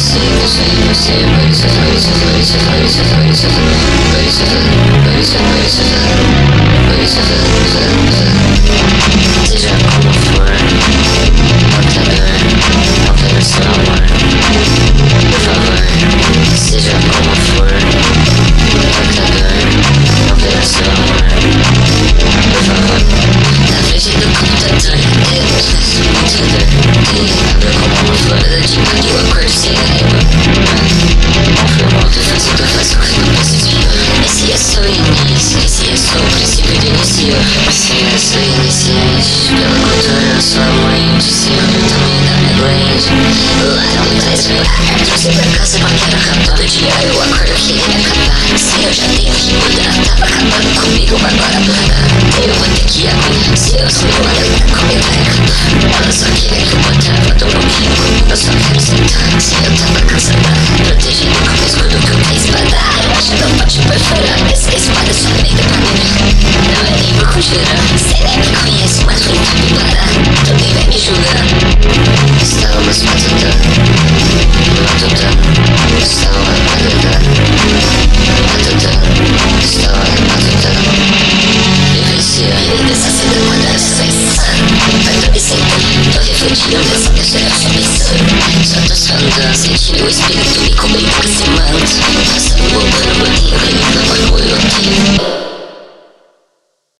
Seja como for, computador, apenas seu amor. Por favor, seja como for, computador, apenas seu amor. Por favor, na frente do computador, abre como uma flor da dica que eu acordo sem raiva. Confirmou que faço o que eu faço quando eu preciso. Esse é só o início, esse é só o princípio do início. Esse é só o iniciante, pela cultura eu sou a mãe. Disse eu também da minha blade. Lá atrás meu ar, trouxe pra casa pra quero acabar. Do dia eu acordo querendo acabar. Se eu já tenho que mudar, tava acabando comigo, agora blá. Eu vou ter que aguentar. Se eu sou igual a ela, como eu vai acabar? Ela só queria que eu botava do pouquinho comigo, eu só quero sentar. Se eu tava cansada, protegendo com o escudo que eu tenho espada. Eu acho que não pode perfurar, essa espada só vem pra mim. Não é nem por conjurar, cê nem me conhece, mas vem cá me parar. Também vai me julgar. Estávamos matutando, estava matutando, estava matutando. Vivencia dessa cena quando era só insano. Vai pra me tô refletindo nessa pessoa eu só pensando. Só tô sondando, sentindo o espírito me cobrindo com esse manto. Passando o bombando, bolinho, que me mamando, eu tenho.